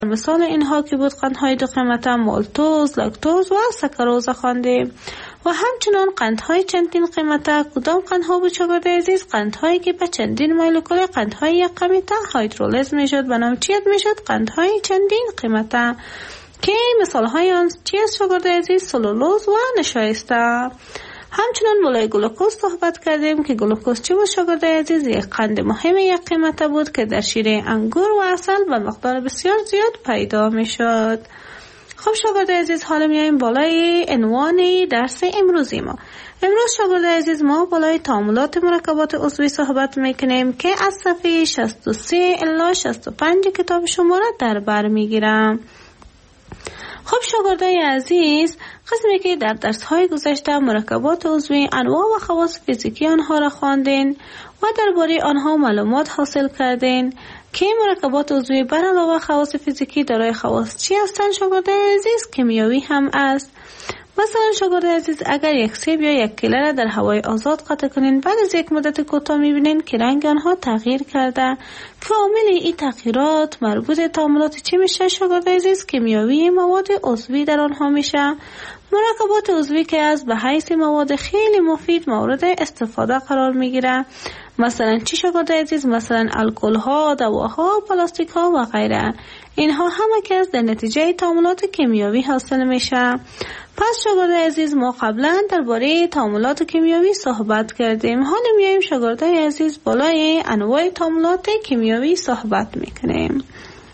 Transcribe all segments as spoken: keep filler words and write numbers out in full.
مثال اینها که بود قندهای دو قیمته مالتوز، لاکتوز و ساکاروز خواندیم و همچنان قندهای چندین قیمته کدام قندها بود شاگرد عزیز؟ قندهایی که به چندین مولکول قندهای یک قیمته هیدرولیز میشد به نام چی میشد؟ قندهای چندین قیمته که مثال های آن چی است شاگرد عزیز؟ سلولوز و نشایسته. همچنان بالای گلوکوز صحبت کردیم که گلوکوز چی بود شاگرد عزیز؟ یک قند مهم یک قیمته بود که در شیره انگور و عسل به مقدار بسیار زیاد پیدا می شد. خب شاگرد عزیز حالا میایم بالای عنوان درس امروزی ما. امروز شاگرد عزیز ما بالای تعاملات مرکبات عضوی صحبت میکنیم که از صفحه شصت و سه الی شصت و پنج کتاب شما را در بر میگیرم. خب شاگردای عزیز، قسمی که در درس های گذشته مرکبات عضوی انواع و خواص فیزیکی آنها را خواندین و درباره آنها معلومات حاصل کردین که مرکبات عضوی بر علاوه خواص فیزیکی دارای خواص چی هستند شاگردای عزیز؟ کیمیایی هم است. مثلا شاگرد عزیز اگر یک سیب یا یک کیله را در هوای آزاد قطع کنین، بعد از یک مدت کوتاه میبینین که رنگ آنها تغییر کرده که عامل این تغییرات مربوط به تعاملات چی میشه شاگرد عزیز؟ کیمیایی مواد عضوی در آنها میشه. مرکبات عضوی که از به حیث مواد خیلی مفید مورد استفاده قرار میگیره. مثلا چی شاگرد عزیز؟ مثلا الکل ها، دواها، پلاستیک ها و غیره. اینها همه که از در نتیجه تعاملات کیمیایی حاصل میشه. پس شاگرد عزیز ما قبلا درباره تعاملات کیمیایی صحبت کردیم. حالا میایم شاگردای عزیز بالای انواع تعاملات کیمیایی صحبت میکنیم.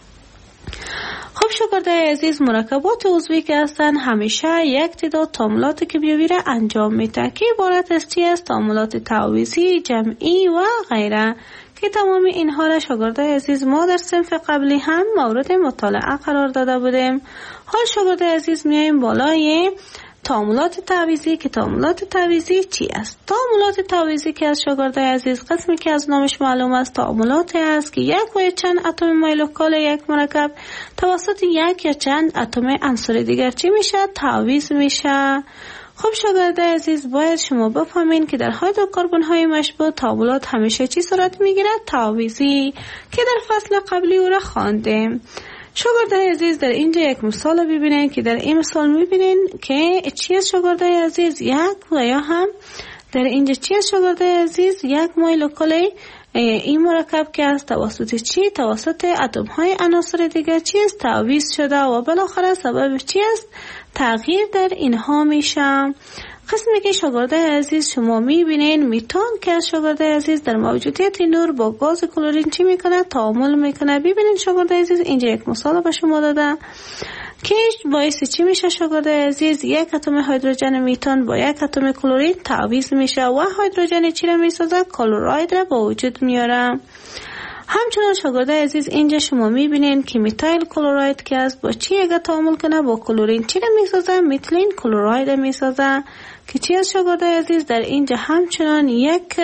خب شاگردای عزیز مرکبات عضوی که هستن همیشه یک تعداد تعاملات کیمیایی را انجام میده که عبارت است از تعاملات تعویضی، جمعی و غیره که تمام اینها را شاگردای عزیز ما در صنف قبلی هم مورد مطالعه قرار داده بودیم. حال شاگردای عزیز میایم بالای تعاملات تعویضی که تعاملات تعویضی چی است؟ تعاملات تعویضی که از شاگردای عزیز قسمی که از نامش معلوم است تعاملاتی است که یک و چند اتم مولکول یک مرکب توسط یک یا چند اتم عنصر دیگر چی میشه؟ تعویض میشه. خب شاگردای عزیز باید شما بفهمین که در هیدروکربن های مشبوع تعاملات همیشه چی صورت میگیره؟ تعویضی که در فصل قبلی او را خواندیم. شاگردای عزیز در اینجا یک مثال ببینید که در این مثال میبینین که چی است شاگردای عزیز؟ یک و یا هم در اینجا چی است شاگردای عزیز؟ یک مولکول این مرکب که از توسط چی؟ توسط اتم های عناصر دیگر چی است؟ تعویض شده و بالاخره سبب چی است؟ تغییر در اینها میشه. قسمی که شاگردای عزیز شما میبینین میتان که از شاگردای عزیز در موجودیت نور با گاز کلورین چی میکنه؟ تعامل میکنه. ببینین شاگردای عزیز اینجا یک مثال به شما داده که باعث چی میشه شاگردای عزیز؟ یک اتم هیدروژن میتان با یک اتم کلورین تعویض میشه و هیدروژن چی را میسازه؟ کلوراید را با وجود میاره. همچنان شاگردای عزیز اینجا شما میبینین که میتایل کلوراید که از با چی اگه تعامل کنه با کلورین چی را میسازه؟ میتیلین کلوراید میسازه که چی از شاگردای عزیز در اینجا همچنان یک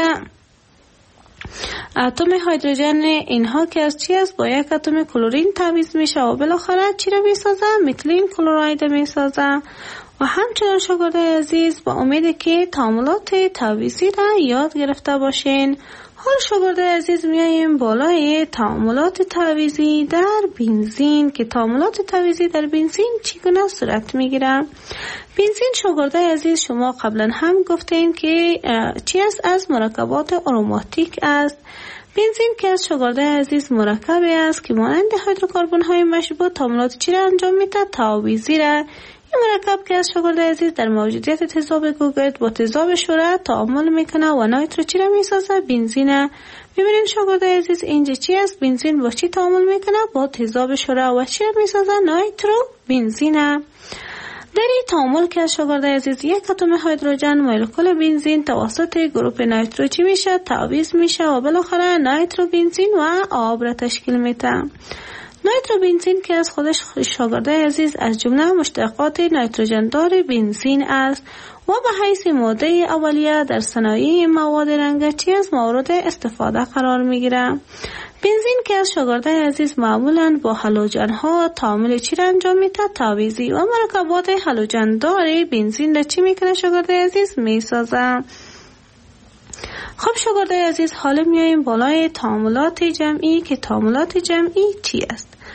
اتم هیدروژن اینها که از چی است؟ با یک اتم کلورین تعویض میشه و بالاخره چی را میسازه؟ میتیلین کلوراید میسازه. و همچنان شاگردای عزیز با امید که تعاملات تعویضی را یاد گرفته باشین. حال شاگردای عزیز میاییم بالای تعاملات تعویضی در بنزین که تعاملات تعویضی در بنزین چگونه صورت میگیره؟ بنزین شاگردای عزیز شما قبلا هم گفتین که چی است؟ از مرکبات آروماتیک است. بنزین که از شاگردای عزیز مرکبی است که مانند هیدروکربن های مشبوع تعاملات چی را انجام میده؟ تعویضی را. این مرکب که از شاگردای عزیز در موجودیت تذاب گوگرد با تذاب شوره تعامل میکنه و نایترو چی را میسازه؟ بنزین. ببینید شاگردای عزیز اینجا چی است؟ بنزین با چی تعامل میکنه؟ با تذاب شوره و چی را میسازه؟ نایترو بنزین. در این تعامل که از شاگردای عزیز یک اتم هیدروژن مولکول بنزین توسط گروپ نایترو چی میشه؟ تعویض میشه و بالاخره نایترو بنزین و آب را تشکیل میده. نایترو بنزین که از خودش شاگردای عزیز از جمله مشتقات نیتروژن دار بنزین است و به حیث ماده اولیه در صنایع مواد رنگچی از مورد استفاده قرار میگیره. بنزین که از شاگردای عزیز معمولاً با هالوژن ها تعامل چی را انجام میده؟ تعویضی و مرکبات هالوژن دار بنزین را چی میکنه شاگردای عزیز؟ میسازه. خب شاگردای عزیز حالا میاییم بالای تعاملات جمعی که تعاملات جمعی چی است؟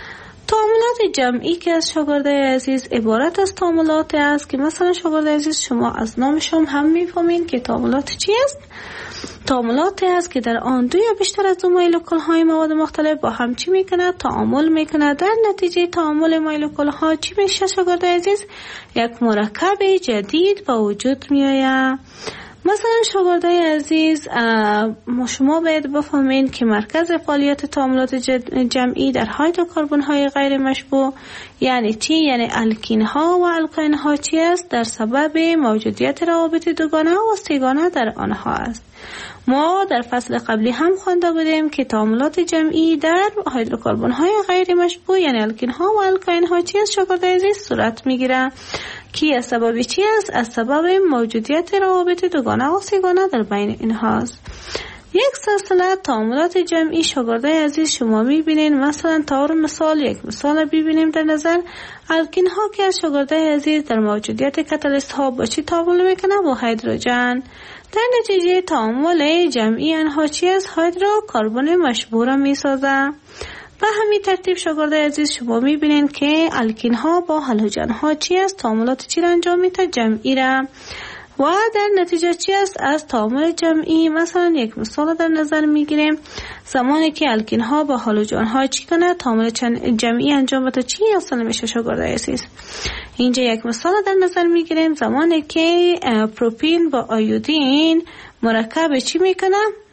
تعاملات جمعی که از شاگردای عزیز عبارت از تعاملات است که مثلا شاگردای عزیز شما از نامشون هم میفهمین که تعاملات چی است. تعاملاتی است که در آن دو یا بیشتر از دو مولکول های مواد مختلف با هم چی میکنه؟ تعامل میکنه. در نتیجه تعامل مولکول ها چی میشه شاگردای عزیز؟ یک مرکب جدید با وجود میآید. مثلا شاگردای عزیز شما باید بفهمین که مرکز فعالیت تعاملات جمعی در هیدروکربن های غیر مشبوع یعنی چی؟ یعنی الکین ها و الکاین ها چی است؟ در سبب موجودیت روابط دوگانه و سه‌گانه در آنها است. ما در فصل قبلی هم خوانده بودیم که تعاملات جمعی در هیدروکربن های غیر مشبوع یعنی الکین ها و الکاین ها چی است شاگردای عزیز؟ صورت میگیره که از سبب چی است؟ از سبب موجودیت روابط دوگانه و سه‌گانه در بین اینهاست. یک سلسله تعاملات جمعی شاگردای عزیز شما میبینین. مثلا طور مثال یک مثال ببینیم در نظر. الکین ها که از شاگردای عزیز در موجودیت کاتالیست ها با چی تعامل میکنه؟ با هیدروژن. در نتیجه تعامل جمعی آنها چی است؟ هیدروکربن مشبوع را میسازه. به همین ترتیب شاگردای عزیز شما میبینین که الکین ها با هالوژن ها چی است؟ تعاملات چی را انجام میده؟ جمعی را. و در نتیجه چی است؟ از تعامل جمعی مثلا یک مثال در نظر میگیریم. زمانی که الکین ها با هالوژن ها چی کنه؟ تعامل جمعی انجام بده چی اصلا میشه شاگردای عزیز؟ اینجا یک مثال در نظر میگیریم. زمانی که پروپین با آیودین مرکب چی میکنه؟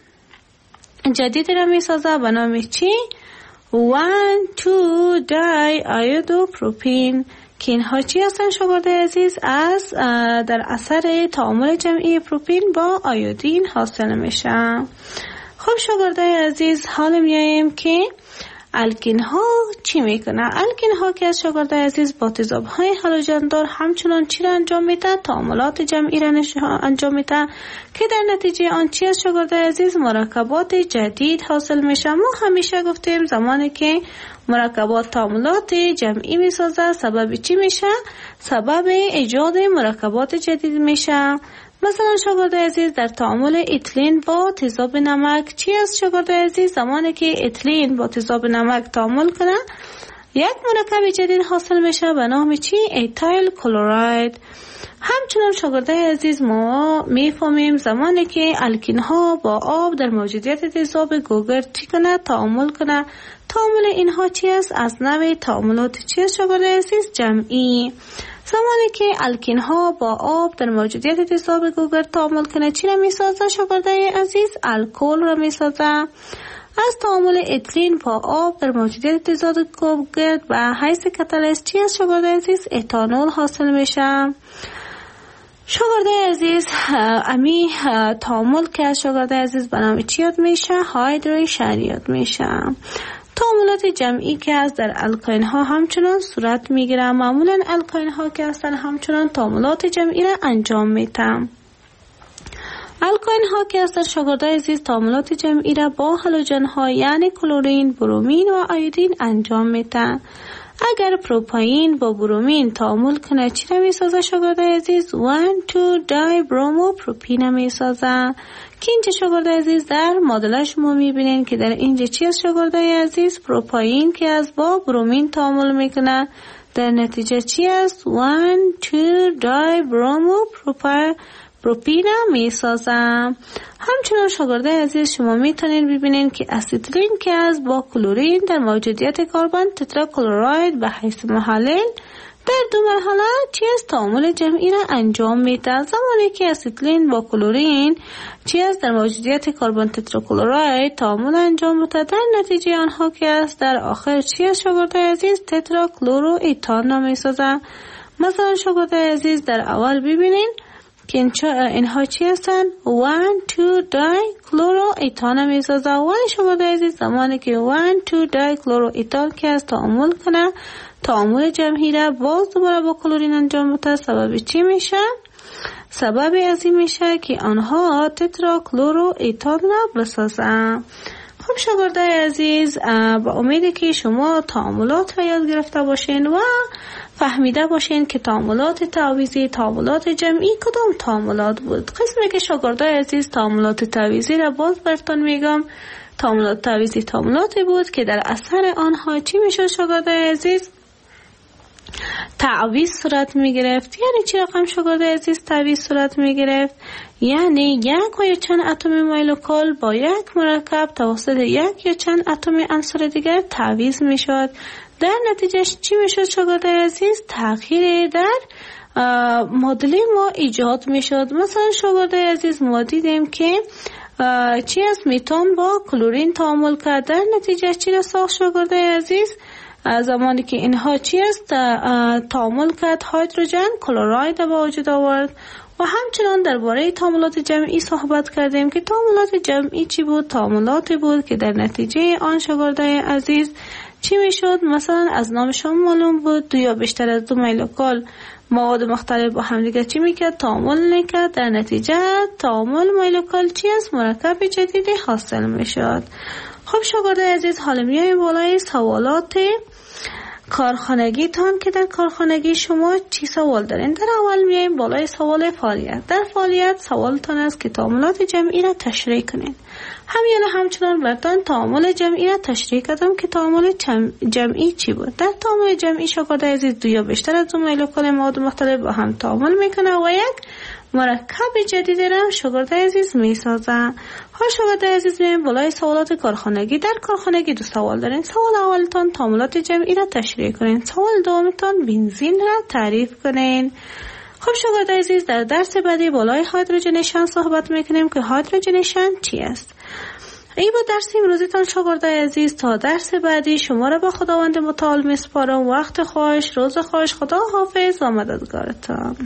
جدید را میسازه به نام چی؟ وان تو دای آیودو پروپین که اینها چی هستن شاگردای عزیز؟ از در اثر تعامل جمعی پروپین با آیودین حاصل میشه. خب شاگردای عزیز حالا میایم که الکین ها چی میکنه؟ الکین ها که از شاگردای عزیز با تضاد های هالوژن دار همچنان چی را انجام میده؟ تعاملات جمعی را انجام میده که در نتیجه آن چی از شاگردای عزیز؟ مرکبات جدید حاصل میشه. ما همیشه گفتیم زمانی که مرکبات تعاملات جمعی میسازه سبب چی میشه؟ سبب ایجاد مرکبات جدید میشه. مثلا شاگردای عزیز در تعامل اتیلن با تضاد نمک چی است شاگردای عزیز؟ زمانی که اتیلن با تضاد نمک تعامل کنه یک مرکب جدید حاصل میشه به نام چی؟ ایتایل کلراید. همچنان شاگردای عزیز ما میفهمیم زمانی که الکین ها با آب در موجودیت تضاد گوگرد چی کنه؟ تعامل کنه. تعامل اینها چی است؟ از نوع تعاملات چی است شاگردای عزیز؟ جمعی. زمانی که الکین ها با آب در موجودیت تضاد گوگرد تعامل کنه چی را میسازه شاگردای عزیز؟ الکل را میسازه. از تعامل اتیلن با آب در موجودیت تضاد گوگرد و حیث کاتالیست چی است شاگردای عزیز؟ اتانول حاصل میشه. شاگردای عزیز امی تعامل که از شاگردای عزیز به نام چی یاد میشه؟ هایدریشن یاد میشه. تعاملات جمعی که از در الکاین ها همچنان صورت میگیره. معمولا الکاین ها که هستن همچنان تعاملات جمعی را انجام میدن. الکاین ها که از در شاگردای عزیز تعاملات جمعی را با هالوژن ها یعنی کلورین، برومین و آیودین انجام میدن. اگر پروپاین با برومین تعامل کنه چی را میسازه شاگردای عزیز؟ وان تو دای برومو پروپین میسازه که اینجا شاگردای عزیز در مدل شما میبینین که در اینجا چی است شاگردای عزیز؟ پروپاین که از با برومین تعامل میکنه در نتیجه چی است؟ وان تو دای برومو پروپین میسازه. همچنان شاگردای عزیز شما میتونین ببینین که اسیتیلین که از با کلورین در موجودیت کربن تترا کلراید به حیث محلل در دو مرحله چی است؟ تعامل جمعی را انجام میده. زمانی که اسیتیلین با کلورین چی است؟ در موجودیت کربن تترا کلراید تعامل انجام میده در نتیجه آنها که است در آخر چی است شاگردای عزیز؟ تترا کلورو ایتان را میسازه. مثلا شاگردای عزیز در اول ببینین که اینها چی هستن؟ وان تو دای کلورو ایتان میسازه. ولی شاگردای عزیز زمانی که وان تو دای کلورو ایتان که از تعامل کنه تعامل جمعی را باز دوباره با کلورین انجام بده سبب چی میشه؟ سبب از این میشه که آنها تترا کلورو ایتان را بسازن. خب شاگردای عزیز با امیدی که شما تعاملات را یاد گرفته باشین و فهمیده باشین که تعاملات تعویضی، تعاملات جمعی کدام تعاملات بود. قسمی که شاگردای عزیز تعاملات تعویضی را باز براتون میگم تعاملات تعویضی تعاملاتی بود که در اثر آنها چی میشد شاگردای عزیز؟ تعویض صورت می گرفت. یعنی چی رقم شاگردای عزیز تعویض صورت می گرفت؟ یعنی یک و یا چند اتم مولکول با یک مرکب توسط یک یا چند اتم عنصر دیگر تعویض می شد. در نتیجهش چی می شد شاگردای عزیز؟ تغییر در معادله ما ایجاد می شد. مثلا شاگردای عزیز ما دیدیم که چی از میتان با کلورین تعامل کرد، در نتیجه چی را ساخت شاگردای عزیز؟ زمانی که اینها چی است تعامل کرد هیدروژن کلراید به وجود آورد. و همچنان درباره تعاملات جمعی صحبت کردیم که تعاملات جمعی چی بود؟ تعاملاتی بود که در نتیجه آن شاگردای عزیز چی میشد؟ مثلا از نام شما معلوم بود دو یا بیشتر از دو مولکول مواد مختلف با هم دیگه چی میکرد؟ تعامل میکرد. در نتیجه تعامل مولکول چی است؟ مرکب جدیدی حاصل میشد. خب شاگردای عزیز حالا میایم بالای سوالات کارخانگی تان که در کارخانگی شما چی سوال دارین؟ در اول میایم بالای سوال فعالیت. در فعالیت سوالتان است که تعاملات جمعی را تشریح کنین. همین همچنان براتون تعامل جمعی را تشریح کردم که تعامل جمعی چی بود. در تعامل جمعی شاگردای عزیز دو یا بیشتر از دو مولکول مواد مختلف با هم تعامل میکنه و یک مرکب جدید را شاگردای عزیز میسازه. ها شاگردای عزیز میایم بالای سوالات کارخانگی. در کارخانگی دو سوال دارین. سوال اولتان تعاملات جمعی را تشریح کنین. سوال دومتان بنزین را تعریف کنین. خب شاگردای عزیز در درس بعدی بالای هیدروژنیشن صحبت میکنیم که هیدروژنیشن چی است. ای با درس امروزیتان شاگردای عزیز تا درس بعدی شما را با خداوند متعال میسپارم. وقت خوش، روز خوش، خدا حافظ و مددگارتان.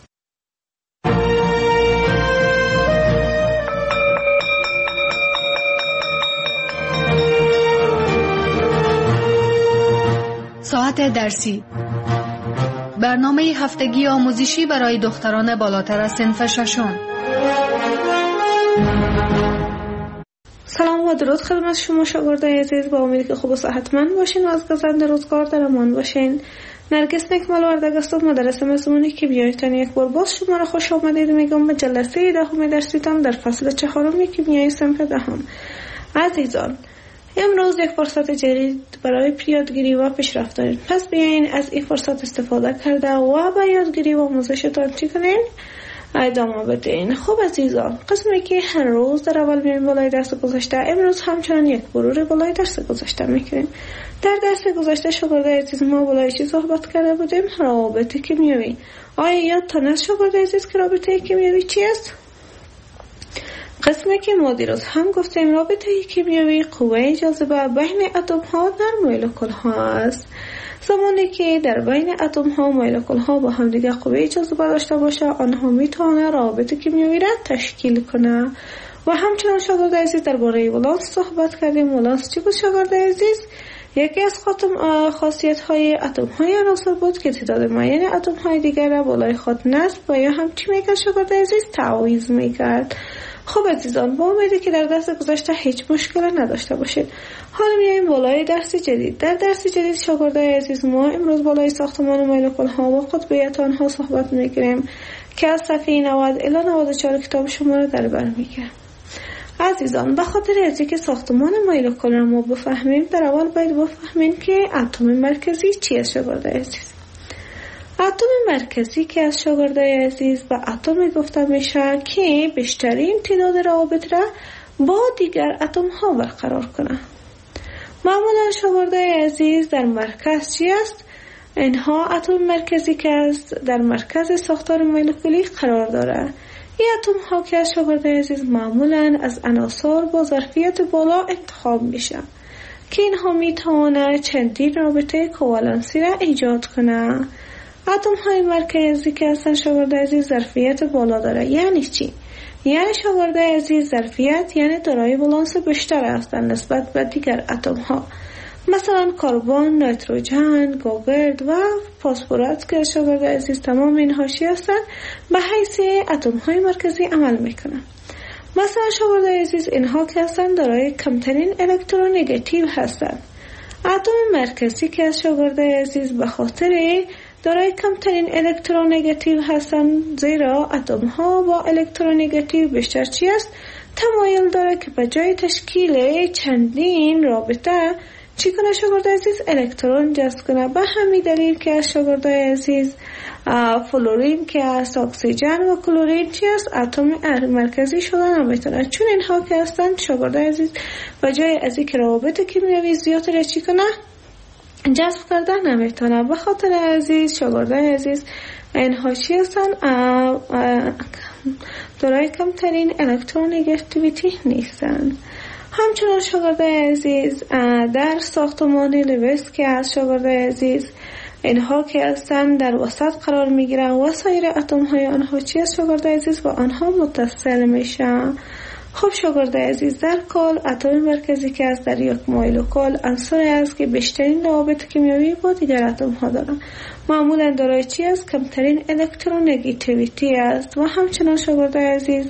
ساعت درسی، برنامه هفتگی آموزشی برای دختران بالاتر از صنف ششم. سلام و درود خدمت شما شاگردای عزیز. با امیدی که خوب و صحتمند باشین و از گذرنده روزگار در امان باشین. نرگس نکمل وردگستم مدرسه مضمون کیمیایتان یک بار باز شما را خوش آمدید میگم به جلسه دهم درسیتان در فصل چهارم کیمیای صنف دهم. عزیزان امروز یک فرصت جدید برای یادگیری و پیشرفت دارید. پس بیاین از این فرصت استفاده کرده و به یادگیری و آموزشتان چی کنین؟ ادامه بدین. خب عزیزان قسمی که هر روز در اول میایم بالای درس گذشته، امروز همچنان یک مرور بالای درس گذشته میکنیم. در درس گذشته شاگردای عزیز ما بالای چی صحبت کرده بودیم؟ رابطه کیمیایی. آیا یادتان است شاگردای عزیز که رابطه کیمیایی چی است؟ قسمی که ما دیروز هم گفتیم رابطه کیمیایی قوه جاذبه بین اتم ها در مولکول ها است. زمانی که در بین اتم ها مولکول ها با هم دیگه قوه جاذبه داشته باشه، آنها میتونه رابطه کیمیایی را تشکیل کنه. و همچنان شاگردای عزیز درباره ولانس صحبت کردیم. ولانس چی بود شاگردای عزیز؟ یکی از خاصیت های اتم های عناصر بود که تعداد معین اتم های دیگر را بالای خود نصب و یا هم چی میکرد شاگردای عزیز؟ تعویض میکرد. خب عزیزان با امیدی که در درس گذشته هیچ مشکل نداشته باشید. حالا میایم بالای درس جدید. در درس جدید شاگردای عزیز ما امروز بالای ساختمان مولکول ها و قطبیت آنها صحبت میکنیم که از صفحه نود الی نود و چهار کتاب شما را در بر میگیره. عزیزان به خاطر از اینکه ساختمان مولکول را ما بفهمیم، در اول باید بفهمیم که اتم مرکزی چیه شاگردای عزیز. اتم مرکزی که از شاگردای عزیز به اتم گفته میشه که بیشترین تعداد روابط را با دیگر اتم ها برقرار کنه. معمولا شاگردای عزیز در مرکز چی است؟ اینها اتم مرکزی که از در مرکز ساختار مولکولی قرار داره. این اتم ها که از شاگردای عزیز معمولا از عناصر با ظرفیت بالا انتخاب میشه که اینها میتونه چندین رابطه کوالنسی را ایجاد کنه. اتم های مرکزی که اصلا شاگردای عزیز ظرفیت بالا داره. یعنی چی؟ یعنی شاگردای عزیز ظرفیت یعنی دارای ولانس بیشتر هستند نسبت به دیگر اتم ها. مثلا کربن، نیتروژن، گوگرد و فسفرات که شاگردای عزیز تمام اینها چی هستند؟ به حیث اتم های مرکزی عمل میکنن. مثلا شاگردای عزیز اینها که هستند دارای کمترین الکترونگاتیو هستند. اتم مرکزی که از شاگردای عزیز به خاطر دارای کمترین الکترونگاتیو هستند، زیرا اتم ها با الکترونگاتیو بیشتر چی است؟ تمایل داره که به جای تشکیل چندین رابطه چی کنه شاگرد عزیز؟ الکترون جذب کنه. به همین دلیل که از شاگرد عزیز فلورین که از اکسیژن و کلورین چی است؟ اتم مرکزی شدن نمیتونه، چون اینها که هستند شاگرد عزیز به جای از اینکه روابط کیمیایی زیاد را چی کنه جذب کردن نمیتونه. به خاطر عزیز شاگرد عزیز اینها چی هستن؟ دارای کمترین الکترونگیتیویتی نیستن. همچنان شاگرد عزیز در ساختمان لوئیس که از شاگرد عزیز اینها که هستن در وسط قرار میگیرن و سایر اتم های آنها چی است شاگرد عزیز؟ با آنها متصل میشن. خب شاگرد عزیز در کل اتم مرکزی که از در یک مولکول عنصری است که بیشترین روابط کیمیایی با دیگر اتم ها دارن، معمولا دارای چی است؟ کمترین الکترونگیتیویتی است. و همچنان شاگرد عزیز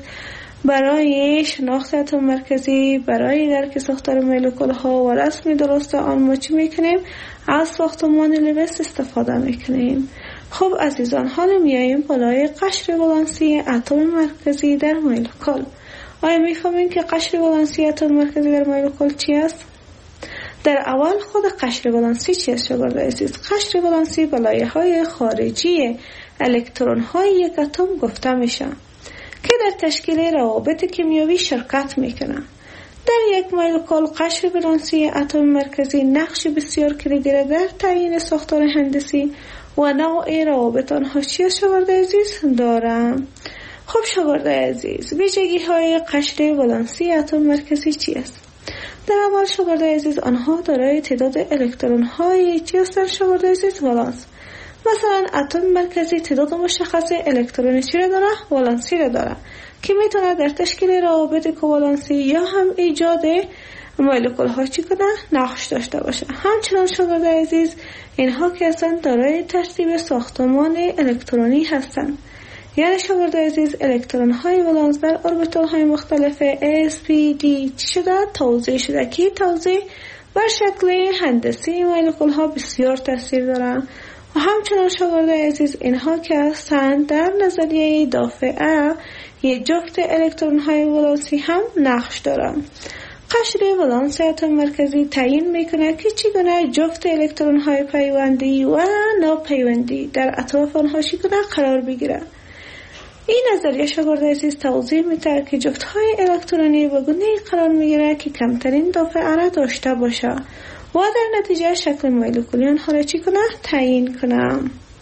برای شناخت اتم مرکزی، برای درک ساختار مولکول ها و رسم درست آن ما چی میکنیم؟ از ساختمان لوئیس استفاده میکنیم. خب عزیزان حالا میاییم بالای قشر ولانسی اتم مرکزی در مولکول. آیا میفهمیم که قشر ولانسی اتم مرکزی در مولکول چی است؟ در اول خود قشر ولانسی چی است شاگرد عزیز؟ قشر ولانسی بالایه های خارجی الکترون های یک اتم گفته میشه که در تشکیل روابط کیمیایی شرکت میکنن. در یک مولکول قشر ولانسی اتم مرکزی نقش بسیار کلیدی را در تعیین ساختار هندسی و نوع روابط آنها چی است شاگرد عزیز دارم. خب شاگرد عزیز ویژگی های قشر ولانسی اتم مرکزی چی است؟ در اول شاگرد عزیز آنها دارای تعداد الکترون های چی هستند شاگرد عزیز؟ ولانس. مثلا اتم مرکزی تعداد مشخص الکترون چی را داره؟ ولانسی را داره که میتونه در تشکیل روابط کوالنسی یا هم ایجاد مولکول ها چی کنه؟ نقش داشته باشه. همچنان شاگرد عزیز اینها که هستند دارای ترتیب ساختمان الکترونی هستند، یعنی شاگرد عزیز الکترون های ولانس در اوربیتال های مختلف اس پی دی چی شده؟ توزیع شده که توزیع بر شکل هندسی مولکول ها بسیار تاثیر دارند. و همچنان شاگرد عزیز اینها که هستند در نظریه دافعه یک جفت الکترون های ولانسی هم نقش دارند. قشر ولانس اتم مرکزی تعیین میکنه که چگونه جفت الکترون های پیوندی و ناپیوندی در اطراف آنها چگونه قرار بگیره. این نظریه شاگرد عزیز توضیح میده که جفت های الکترونی به گونه‌ای قرار میگیره که کمترین دافعه را داشته باشه و در نتیجه شکل مولکولی آنها را چی کنه؟ تعیین کنه.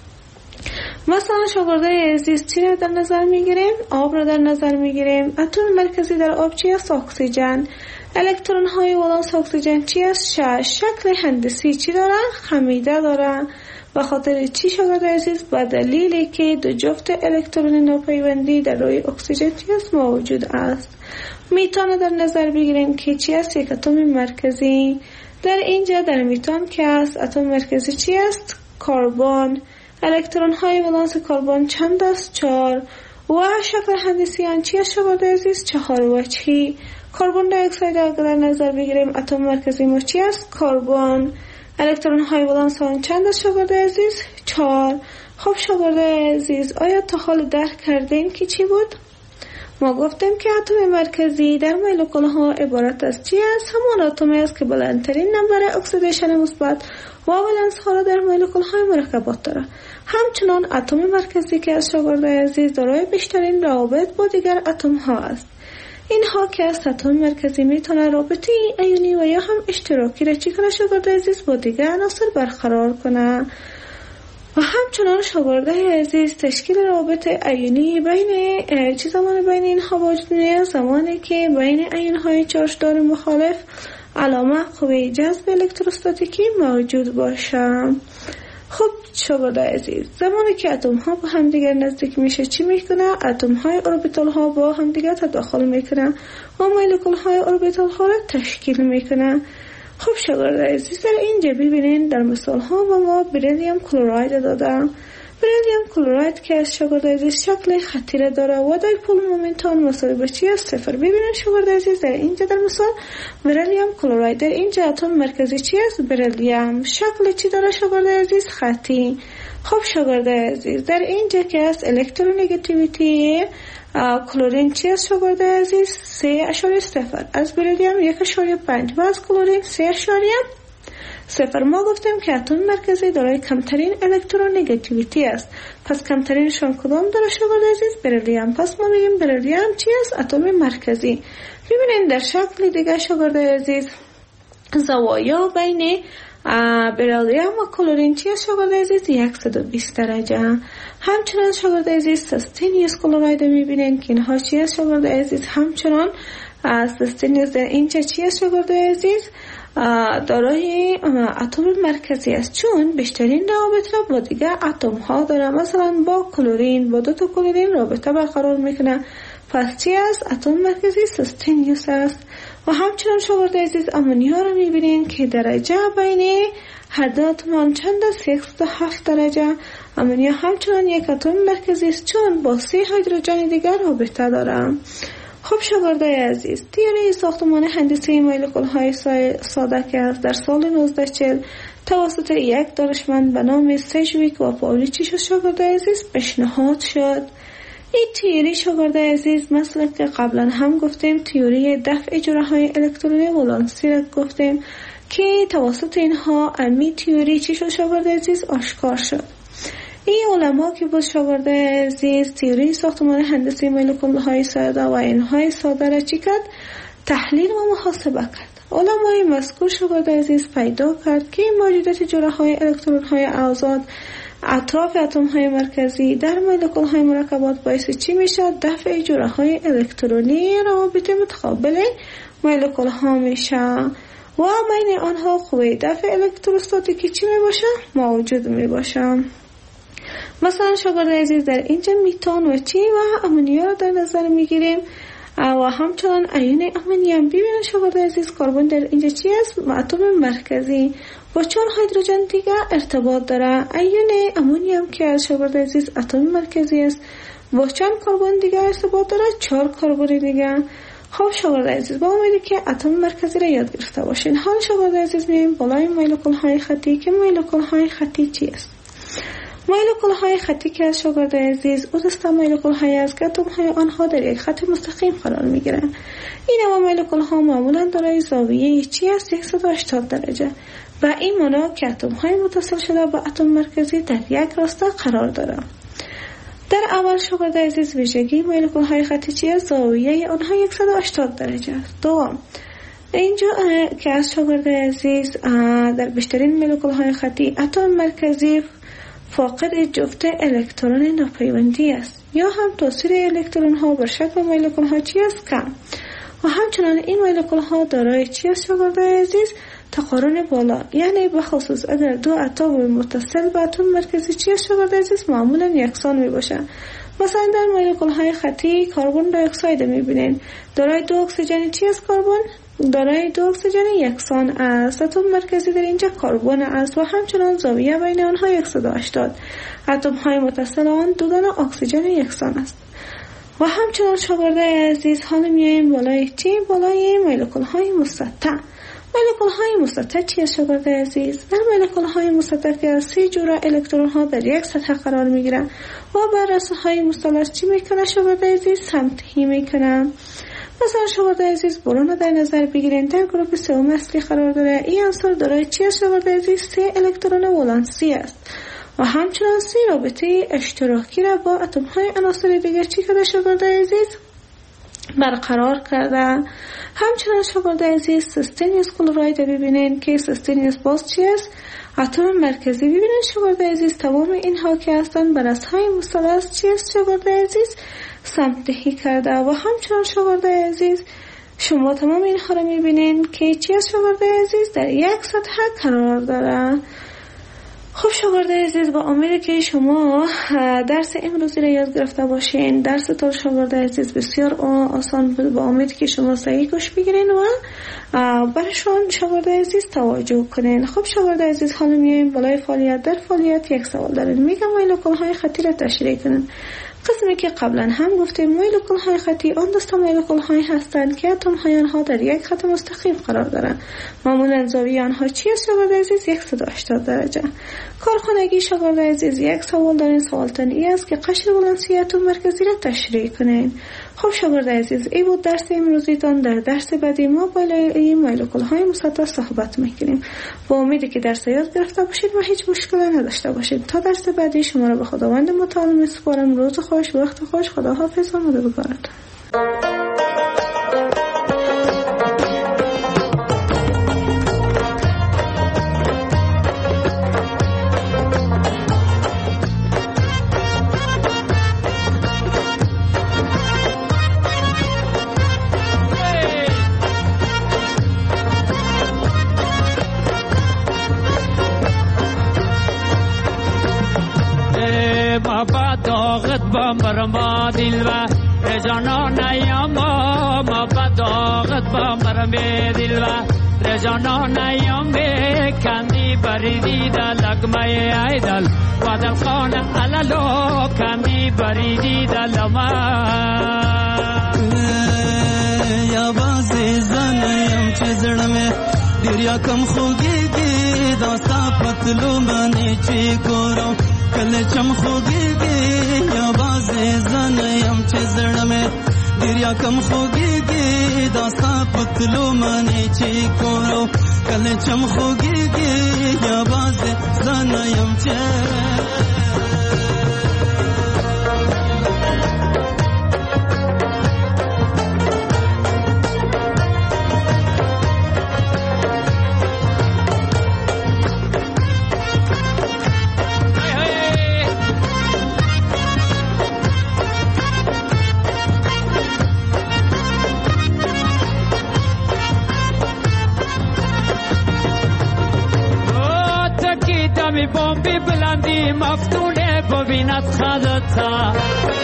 مثلا شاگرد عزیز چی را در نظر میگیریم؟ آب را در نظر میگیریم. اتم مرکزی در آب چی است؟ اکسیژن. الکترون های ولانس اکسیژن چی است؟ شکل هندسی چی داره؟ خمیده داره. به خاطر چی شاگرد عزیز؟ به دلیلی که دو جفت الکترون ناپیوندی در روی اکسیژن چی است؟ موجود است. میتان در نظر بگیریم که چی است؟ یک اتم مرکزی. در اینجا در میتان که است اتم مرکزی چی است؟ کربن. الکترون های ولانس کربن چند است؟ چهار. و شکل هندسی آن چی است شاگرد عزیز؟ چهار وجهی. کربن دی اکساید اگر در نظر بگیریم اتم مرکزی ما چی است؟ کربن. الکترون های ولانس آن چند است شاگرد عزیز؟ چهار. خب شاگرد عزیز آیا تا حال درک کردیم که چی بود؟ ما گفتیم که اتم مرکزی در مولکول ها عبارت از چی است؟ همان اتمی است که بلندترین نمبر اکسیدیشن مثبت و ولنس ها را در مولکول های مرکبات دارد. همچنان اتم مرکزی که از شاگرد عزیز دارای بیشترین روابط با دیگر اتم ها است. اینها که از اتم مرکزی میتونه رابطه ایونی و یا هم اشتراکی را چی کنه شاگرد عزیز با دیگر عناصر برقرار کنه. و همچنان شاگرد عزیز تشکیل روابط ایونی بین چه زمان بین اینها وجود میاد؟ زمانی که بین ایون های چارجدار مخالف علامه قوه جذب الکتروستاتیکی موجود باشه. خب شاگرد عزیز زمانی که اتم ها با هم دیگر نزدیک میشه چی میکنه؟ اتم های اوربیتال ها با هم دیگر تداخل میکنه و مولکول های اوربیتال ها را تشکیل میکنه. خب شاگرد عزیز در اینجا ببینین در مثال ها و ما بریلیوم کلراید دادم. بریلیوم کلراید که از شاگرد عزیز شکل خطی را داره و دایپول مومنت آن مساوی به چی است؟ صفر. ببینین شاگرد عزیز در اینجا در مثال بریلیوم کلراید در اینجا اتم مرکزی چی است؟ بریلیوم. شکل چی داره شاگرد عزیز؟ خطی. خب شاگرده عزیز، در اینجا که است الکترونگاتیویتی کلورین چی است شاگرده عزیز؟ سه اشاره صفر. از بریلیوم یک اشاره پنج و از کلورین سه اشاره صفر. ما گفتیم که اتم مرکزی دارای کمترین الکترونگاتیویتی است. پس کمترینشان کدام داره شاگرده عزیز؟ بریلیوم. پس ما میگیم بریلیوم چی است؟ اتم مرکزی. ببینید در شکل دیگه شاگرده عزیز، زوایا بین بریلیوم و کلورین چی است شاگرده عزیز؟ صد و بیست درجه. همچنان شاگرده عزیز سستینیوس کلوراید میبینین که اینها چی است شاگرده عزیز؟ همچنان سستینیوس در اینجا چی است شاگرده عزیز؟ دارای اتم مرکزی است، چون بیشترین روابط را با دیگر اتم ها داره. مثلا با کلورین، با دو تا کلورین رابطه برقرار میکنه. پس چی است؟ اتم مرکزی سستینیوس است. و همچنان شاگرده عزیز امونیا رو میبینین که درجه بین هر دو اتم چند است؟ صد و هفت درجه. امونیا همچنان یک اتم مرکزی است، چون با سه هیدروژن دیگر رابطه داره. خب شاگرده عزیز، تئوری ساختمان هندسی مولکول های ساده که از در سال نوزده چهل توسط یک دانشمند به نام سجویک و پاولیچی شد شاگرده عزیز پیشنهاد شد. این تئوری شاگرده عزیز مثل که قبلا هم گفتیم تئوری دفع جرعه های الکترونی ولانسی را گفتیم که توسط اینها امی تئوری چی شد شاگرده عزیز؟ آشکار شد. این علما که بود شاگرده عزیز تئوری ساختمان هندسی مولکول های ساده و اینهای ساده را چی کرد؟ تحلیل و محاسبه کرد. علمای مذکور شاگرده عزیز پیدا کرد که موجودیت جرعه های الکترون های آزاد اطراف اتم های مرکزی در مولکول های مرکبات باعث چی میشه؟ دفع جرعه های الکترونی روابط متقابل مولکول ها میشه و بین آنها قوه دفع الکتروستاتیکی چی میباشه؟ موجود میباشه. مثلا شاگرده عزیز در اینجا میتان و چی و امونیا را در نظر میگیریم و همچنان ایون امونیم. ببینید شاگرده عزیز کربن در اینجا چی است؟ اتم مرکزی با چهار هیدروژن دیگه ارتباط داره. ایون امونیم که از شاگرده عزیز اتم مرکزی است با چند کربن دیگه ارتباط داره؟ چهار کربن دیگه. خب شاگرده عزیز با امیدی که اتم مرکزی را یاد گرفته باشین. حال شاگرده عزیز میایم بالای مولکول های خطی که مولکول های خطی چی است؟ مولکول های خطی که از شاگرده عزیز او دسته مولکول های است که اتم های آنها در یک خط مستقیم قرار می گیرند. این نوع مولکول ها معمولا دارای زاویه چی است؟ صد و هشتاد درجه و این مانا که اتم های متصل شده با اتم مرکزی در یک راسته قرار دارند. در اول شاگرده عزیز ویژگی مولکول های خطی چی است؟ زاویه آنها صد و هشتاد درجه است. دوم اینجا که از شاگرده عزیز در بیشترین مولکول های خطی اتم مرکزی فاقد جفت الکترون ناپیوندی است یا هم تاثیر الکترون ها بر شکل مولکول ها چی است؟ کم. و همچنان این مولکول ها دارای چی است شاگرده عزیز؟ تقارن بالا، یعنی بخصوص اگر دو اتم متصل به اتم مرکزی چی است شاگرده عزیز؟ معمولا یکسان می باشند. مثلا در مولکول های خطی کربن دی اکساید می بینین دارای دو اکسیژن چی است؟ کربن دارای دو اکسیژن یکسان است. اتم مرکزی در اینجا کربن است و همچنان زاویه بین آنها صد و هشتاد. اتم های متصل آن دو دانه اکسیژن یکسان است. و همچنان شاگرده عزیز حالا میایم بالای چی؟ بالای مولکول های مسطح. مولکول های مسطح چی است شاگرده عزیز؟ در مولکول های مسطح که از سه جور الکترون ها در یک سطح قرار میگیرند و بر رأس های مثلث چی میکنه شاگرده عزیز؟ سمتهی میکنه. مثلا شاگرده عزیز برون در نظر بگیرین در گروه سوم اصلی قرار داره. این عنصر دارای چی است شاگرده عزیز؟ سه الکترون ولانسی است و همچنان سه رابطه اشتراکی را با اتم های عناصر دیگر چی کرده شاگرده عزیز؟ برقرار کرده. همچنان شاگرده عزیز سستینیوس کلوراید ببینین که سستینیوس باز چی است؟ اتم مرکزی. ببینین شاگرده عزیز تمام اینها که هستن بر رأس های مثلث چی است شاگرده عزیز؟ سمتهی کرده. و همچنان شاگرده عزیز شما تمام اینها رو میبینین که چی است شاگرده عزیز؟ در یک سطح قرار داره. خب شاگرده عزیز با امیدی که شما درس امروزی را یاد گرفته باشین. درس تو شاگرده عزیز بسیار آسان بود. با امیدی که شما صحیح گوش بگیرین و برشان شاگرده عزیز توجه کنین. خب شاگرده عزیز حالا میایم بالای فعالیت. در فعالیت یک سوال دارین. میگم مولکول های خطی را تشریح کنین. قسمی که قبلا هم گفتیم مولکول های خطی آن دسته مولکول هایی هستند که اتم های آنها در یک خط مستقیم قرار دارند. معمولا زاویه آنها چی است شاگرد عزیز؟ صد و هشتاد درجه. کارخانگی شاگرد عزیز، یک سوال دارین. سوالتان ای است که قشر ولانسی اتم مرکزی را تشریح کنین. خب شاگرد عزیز، این بود درس امروزیتان. در درس بعدی ما بالای مولکول های مسطح صحبت میکنیم. با امیدی که درس یاد گرفته باشید و هیچ مشکلی نداشته باشید. تا درس بعدی شما را به خداوند متعال میسپارم. روز خوش، وقت خوش، خداحافظ و مددگارتان. برما دل و رجانان ایام ما بداغت با مرم دل و رجانان ایام کندی بریدی دلق می ایدل و دل خان علالو کندی بریدی دل ما یا بازی زنیم چه زرمه دریا کم خوگی گی داستا پتلو منی چی کرو کل چم خوگی گی یا بازی زنیم چه زرمه دریا کم خوگی گی داستا پتلو منی چی کرو کل چم خوگی گی یا بازی زنیم چه بومبی بلندی مفتونه ببیند خدتا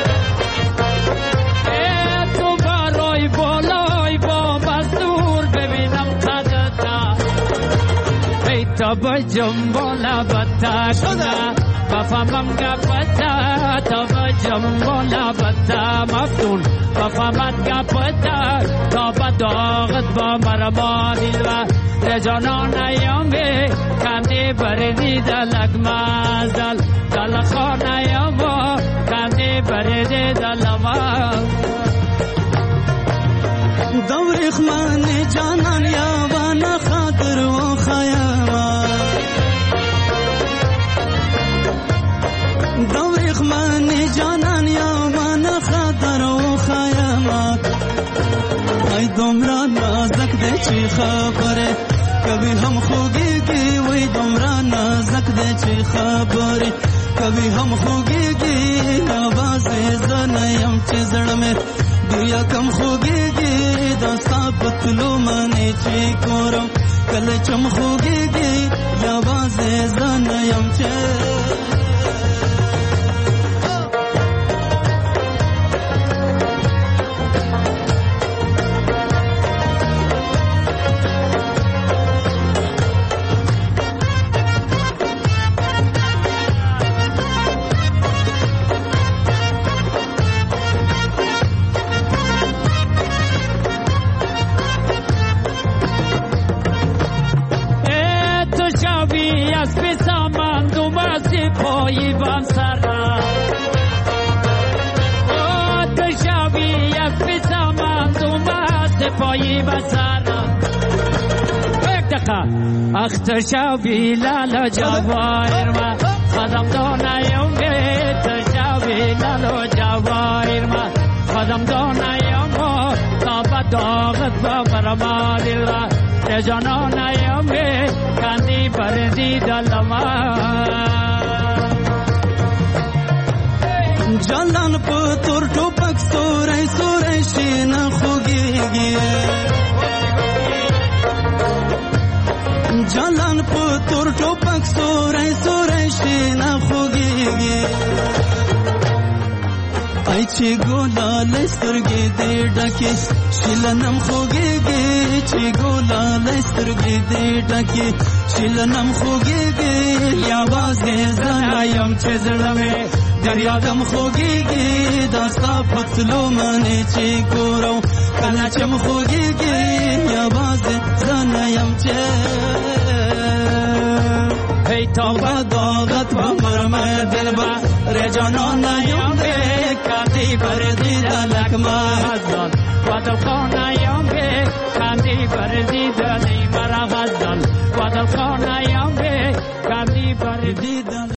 ای تو برای بالای بوم از دور ببینم خدتا ای تا بجم بالا بتا کنه بفهمم گپتا تا بجم بالا بتا مفتون بفهمت گپتا تا بداغت با مرما دل و رجانان ایامه کندی بردی دلق مازل دل خان ایامو کندی بردی دل ما دوری خمان جانان یاوان خاطر و خیاما دوری خمان جانان یاوان خاطر و خیاما ای دمران نازک ده چی خبره کبھی ہم خوگی گی وہی دمرا نازک دے چی خبری کبھی ہم خوگی گی آواز زنیم چی زڑ میں دیا کم خوگی گی دستا پتلو منی چی کورم کل چم خوگی گی آواز زنیم چی پایی بام سرا او تشاوی افی زمان تو مست پایی بام سرا یک دقیقه اخ تشاوی لالا جوایر ما خدم دانایم تشاوی لالا جوایر ما خدم دانایم تا بداغت با برما دل رجانانایم کندی بردی دلما جلان پتور ټوپک سورای سورای شین خوږیږي جلان پتور ټوپک سورای سورای شین خوږیږي ای چې ګولال سترګې دې ډکې شلنم خوږیږي چې ګولال سترګې دې ډکې شلنم خوږیږي یا واز زنایم چې زړه مې فریادم خوگیگی دستا پتلو منی چی گورو کلچم خوگیگی یا باز زنیم چه هی تا بداغت بمرم دل با رجانان نیم به کتی بردی دلک مهزان وادل خانایم به کتی بردی دلی مرا غزال وادل خانایم به کتی بردی دلک